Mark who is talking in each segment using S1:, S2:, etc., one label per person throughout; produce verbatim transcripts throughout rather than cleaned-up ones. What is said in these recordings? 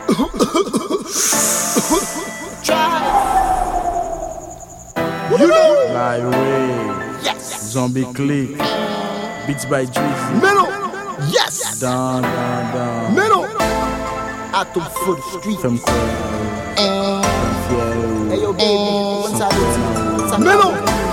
S1: Drive. You know.
S2: Lightway.
S1: Yes.
S2: Zombie Click. Beats by Drizzy.
S1: Middle. Yes.
S2: Down, down, down.
S1: Middle. Out the foot street.
S2: Femme quoi?
S1: Hey yo baby, what's up with you? Middle.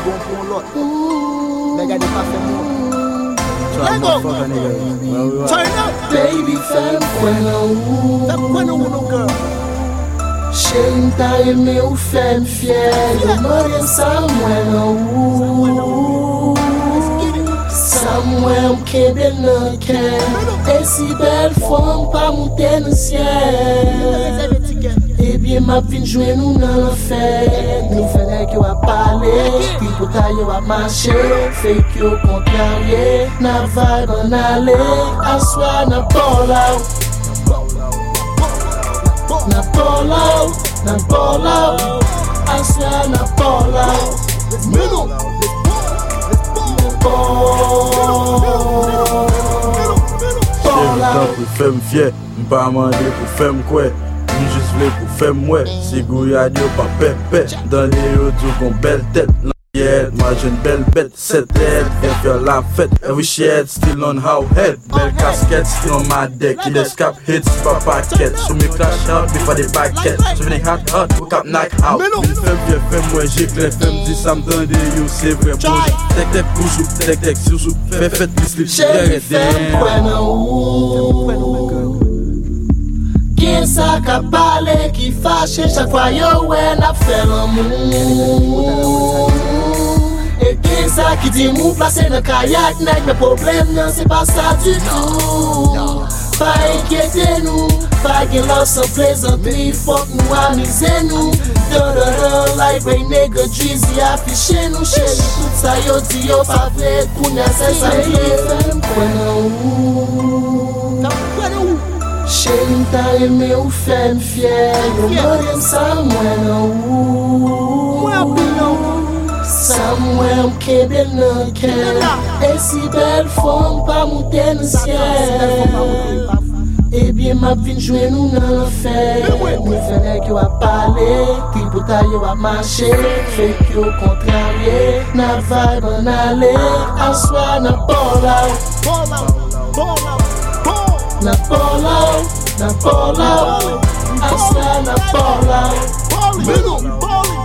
S1: Nigga, they pas fait moi. Let go. Turn up.
S3: Baby, femme
S1: Femme quoi no no girl.
S3: Chérie, t'as aimé ou femme fière. Yo m'en ça moi Somewhere m'kebe nan ken. Et si belle femme pas monter dans ciel. Et bien m'a vin jouer nous dans l'enfer. Nous fallait que wa parler, puis pour ta yo a marcher. Fait que au contraire, na vibe en aller. Assoir na ball out. Na ball out, na ball out. Assoir na ball out.
S1: Middle.
S2: Chérie, pour femme fière, m'pas mandé pour femme quoi. M'just vle pour femme ouais. Si gouyade yo pas pépé. Dans les autos qu'on belle tête. Yeah, moi j'ai une belle bête, cette tête, viens faire la fête. Every shit still on how head. Belle casquette, still on my deck. Il escape hits, pas paquet. Je me clash out before des baguettes. Je venais hot hot, wake up knock out. Une femme viens femme moi j'éclaire. Femme dit ça me donne des you, c'est vrai bon. Tec tec boujou, tec tec sous fais fête l'slip.
S3: Chérie femme quoi nan ou. Gen sa ka pale ki fache. Chaque fois yo ouais n'a fait l'amour. Et gen sa ki di mou place dans kayak nèg. Mais problème non c'est pas ça du tout. Pas inquiétez nous. Pas gen love sans plaisanterie. Fuck nous amuser nous. Dans le Lightway nigga Drizzy affiché nous. Chérie tout ça yo di yo pas vrai. Kounya c'est ça femme quoi nan ou. Chérie t'as aimé ou femme fière. Yo m'en ça moi nan ou. Ça moi m'kebe nan ken. Et si belle femme pas monter dans ciel. Et bien m'a vin jouer nous dans l'enfer. Nous fallait que wa parler, puis pour ta yo a marcher. Fait que au contraire, na vibe en aller. Assoir na ball out. Na ball out, na ball out. Assoir na ball out.
S1: Middle.
S3: Na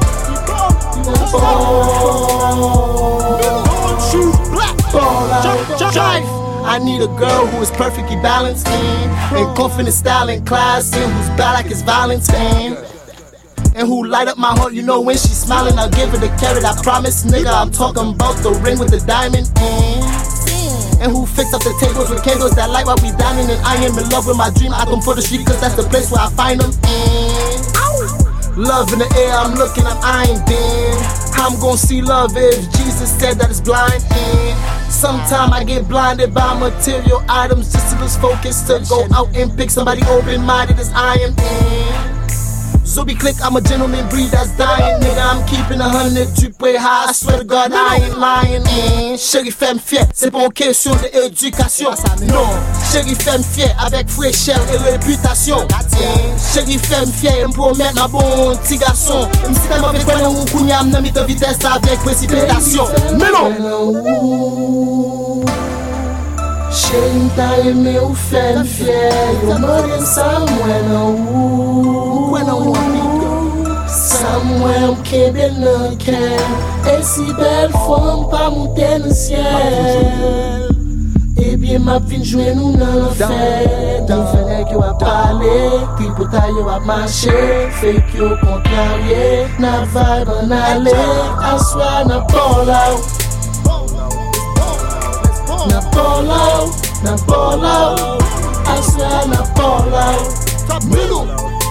S3: ball out.
S1: Drive. I need a girl who is perfectly balanced in, in confident style and class, in who's bad like it's violence, man. And who light up my heart, you know when she's smiling, I'll give her the carrot, I promise, nigga. I'm talking about the ring with the diamond in. And who fix up the tables with candles that light while we dining. And I am in love with my dream, I come for the street cause that's the place where I find them in. Love in the air, I'm looking, I'm eyeing then. I'm gon' see love if Jesus said that it's blind in. Sometimes I get blinded by material items just to lose focus to go out and pick somebody open-minded as I am in. Zombie Click, I'm a gentleman breed that's dying, nigga. I'm keeping a hundred, tu peux high. I swear to God, I ain't lying. Mm. Chérie femme fière, c'est pas une question d'éducation. Non, chérie femme fière avec fraîcheur et réputation. Mm. Chérie femme fière, me promet un bon petit garçon. Même si t'as mauvais quoi, on kounya, m'en mis de vitesse avec précipitation. Mais non!
S3: Chérie, t'as aimé ou femme fière. Yo m'en ça moi nan ou. Somewhere m'kebe nan ken. Et si belle femme pas monter dans ciel. Et bien m'a vin jouer nous dans l'enfer. Nous fallait que wa parler, puis pour ta yo a marcher. Fait que au contraire, na vibe en aller. Assoir na ball out. Na ball out, na ball out. Assoir na ball out.
S1: Middle.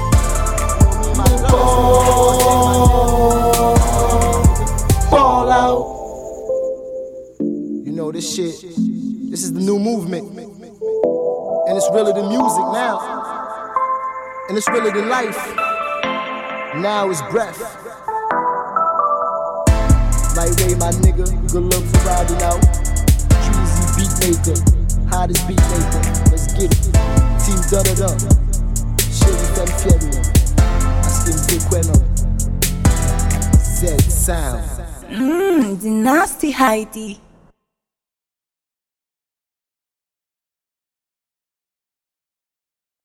S3: Ball out.
S1: You know this shit. This is the new movement, and it's realer than music now, and it's realer than life. Now it's breath. Lightway, my nigga. Good luck for riding out. Drizzy beat maker, hottest beat maker. Let's get it. Team da da da. Shit. them fearing. I still take when up. Z sound.
S4: Mmm, the nasty Heidi.